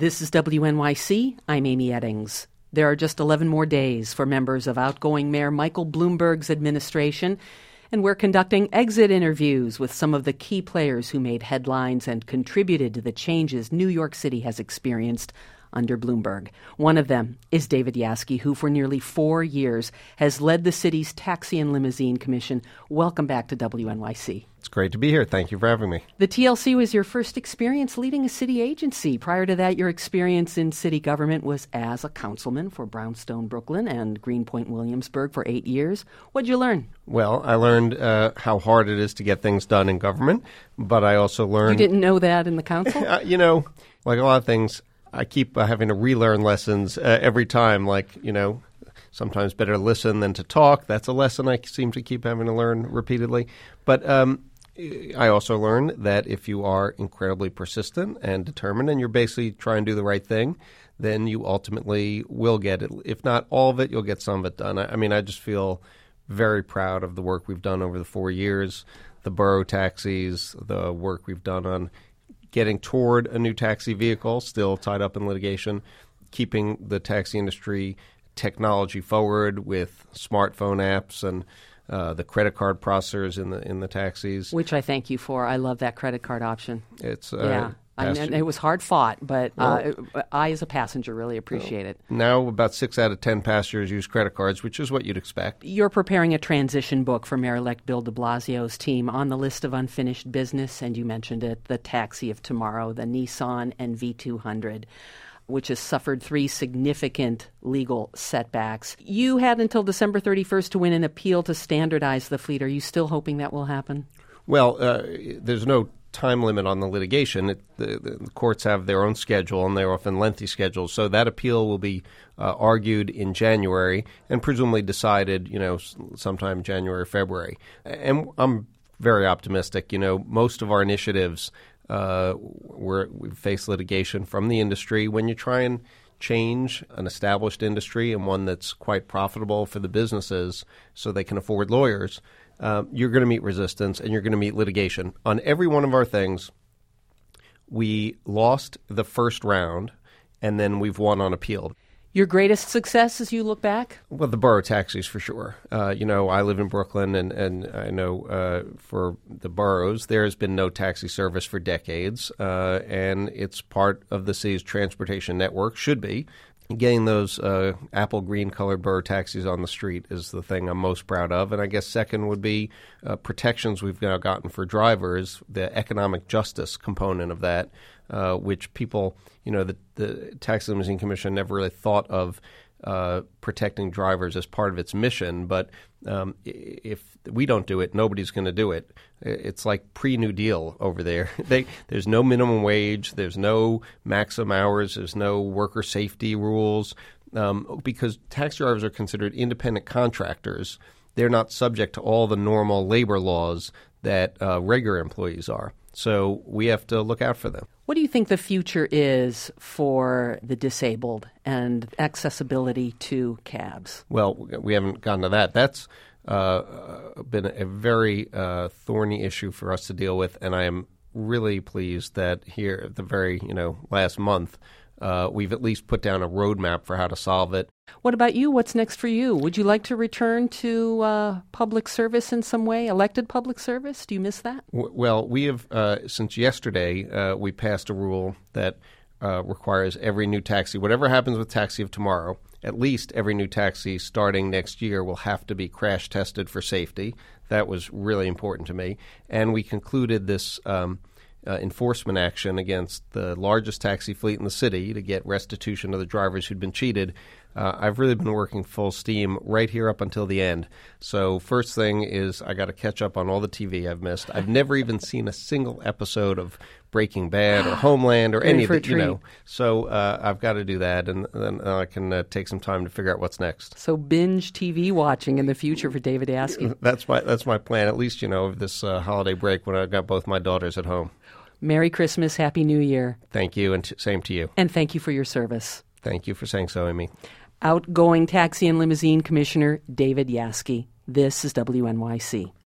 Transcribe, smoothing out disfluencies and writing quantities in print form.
This is WNYC. I'm Amy Eddings. There are just 11 more days for members of outgoing Mayor Michael Bloomberg's administration, and we're conducting exit interviews with some of the key players who made headlines and contributed to the changes New York City has experienced under Bloomberg. One of them is David Yaski, who for nearly 4 years has led the city's Taxi and Limousine Commission. Welcome back to WNYC. It's great to be here. Thank you for having me. The TLC was your first experience leading a city agency. Prior to that, your experience in city government was as a councilman for Brownstone, Brooklyn, and Greenpoint, Williamsburg for 8 years. What'd you learn? Well, I learned how hard it is to get things done in government, but I also learned... You didn't know that in the council? Like a lot of things, I keep having to relearn lessons every time, sometimes better to listen than to talk. That's a lesson I seem to keep having to learn repeatedly. But I also learned that if you are incredibly persistent and determined and you're basically trying to do the right thing, then you ultimately will get it. If not all of it, you'll get some of it done. I just feel very proud of the work we've done over the 4 years, the borough taxis, the work we've done on getting toward a new taxi vehicle, still tied up in litigation, keeping the taxi industry technology forward with smartphone apps and the credit card processors in the taxis. Which I thank you for. I love that credit card option. It's and it was hard fought, but I, as a passenger, really appreciate it. Now about 6 out of 10 passengers use credit cards, which is what you'd expect. You're preparing a transition book for Mayor-elect Bill de Blasio's team. On the list of unfinished business, and you mentioned it, the taxi of tomorrow, the Nissan NV200, which has suffered 3 significant legal setbacks. You had until December 31st to win an appeal to standardize the fleet. Are you still hoping that will happen? Well, there's no time limit on the litigation. The courts have their own schedule, and they're often lengthy schedules. So that appeal will be argued in January and presumably decided, sometime January, February. And I'm very optimistic. Most of our initiatives we've faced litigation from the industry. When you try and change an established industry and one that's quite profitable for the businesses so they can afford lawyers, you're going to meet resistance and you're going to meet litigation. On every one of our things, we lost the first round and then we've won on appeal. Your greatest success as you look back? Well, the borough taxis for sure. I live in Brooklyn and I know for the boroughs, there has been no taxi service for decades, and it's part of the city's transportation network, should be. Getting those apple green colored borough taxis on the street is the thing I'm most proud of. And I guess second would be protections we've now gotten for drivers, the economic justice component of that, which people, the Taxi and Limousine Commission never really thought of protecting drivers as part of its mission. But if we don't do it, nobody's going to do it. It's like pre-New Deal over there. There's no minimum wage. There's no maximum hours. There's no worker safety rules. Because taxi drivers are considered independent contractors, they're not subject to all the normal labor laws that regular employees are. So we have to look out for them. What do you think the future is for the disabled and accessibility to cabs? Well, we haven't gotten to that. That's been a very thorny issue for us to deal with, and I am really pleased that here at the very last month we've at least put down a roadmap for how to solve it. What about you? What's next for you? Would you like to return to public service in some way, elected public service? Do you miss that? Well, we have, since yesterday, we passed a rule that requires every new taxi, whatever happens with Taxi of Tomorrow, at least every new taxi starting next year will have to be crash tested for safety. That was really important to me. And we concluded this enforcement action against the largest taxi fleet in the city to get restitution to the drivers who'd been cheated. I've really been working full steam right here up until the end. So first thing is I got to catch up on all the TV I've missed. I've never even seen a single episode of Breaking Bad or Homeland or any of it, So I've got to do that, and then I can take some time to figure out what's next. So binge TV watching in the future for David Yaski. That's my plan, at least, over this holiday break when I've got both my daughters at home. Merry Christmas, Happy New Year. Thank you, and same to you. And thank you for your service. Thank you for saying so, Amy. Outgoing Taxi and Limousine Commissioner David Yaski. This is WNYC.